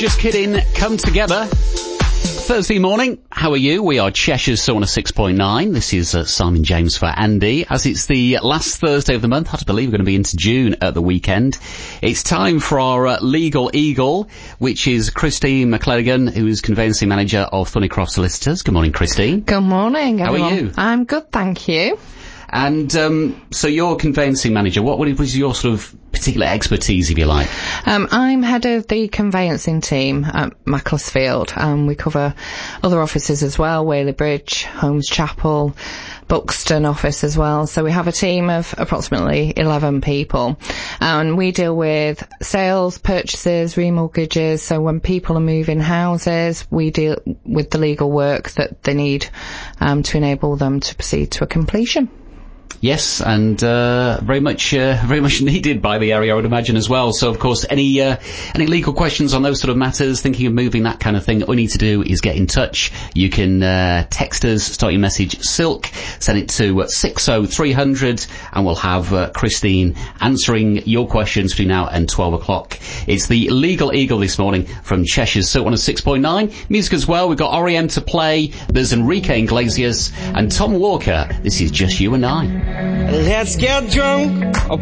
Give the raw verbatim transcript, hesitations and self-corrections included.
Just Kidding, Come Together. Thursday morning, how are you? We are Cheshire's Sauna six point nine. This is uh, Simon James for Andy. As it's the last Thursday of the month, hard to believe we're going to be into June at the weekend. It's time for our uh, Legal Eagle, which is Christine McClelligan, who is Conveyancing Manager of Thornycroft Solicitors. Good morning, Christine. Good morning, everyone. How are you? I'm good, thank you. And um, so you're Conveyancing Manager. What was your sort of particular expertise, if you like? Um, I'm head of the conveyancing team at Macclesfield. Um, we cover other offices as well, Whaley Bridge, Holmes Chapel, Buxton office as well. So we have a team of approximately eleven people. And we deal with sales, purchases, remortgages. So when people are moving houses, we deal with the legal work that they need um, to enable them to proceed to a completion. Yes, and uh, very much, uh, very much needed by the area, I would imagine, as well. So, of course, any uh, any legal questions on those sort of matters, thinking of moving, that kind of thing, all you need to do is get in touch. You can uh, text us, start your message Silk, send it to six oh three hundred, and we'll have uh, Christine answering your questions between now and twelve o'clock. It's the Legal Eagle this morning from Cheshire's Silk one oh six point nine. Music as well. We've got R E M to play. There's Enrique Iglesias and Tom Walker. This is Just You and I. Let's get drunk or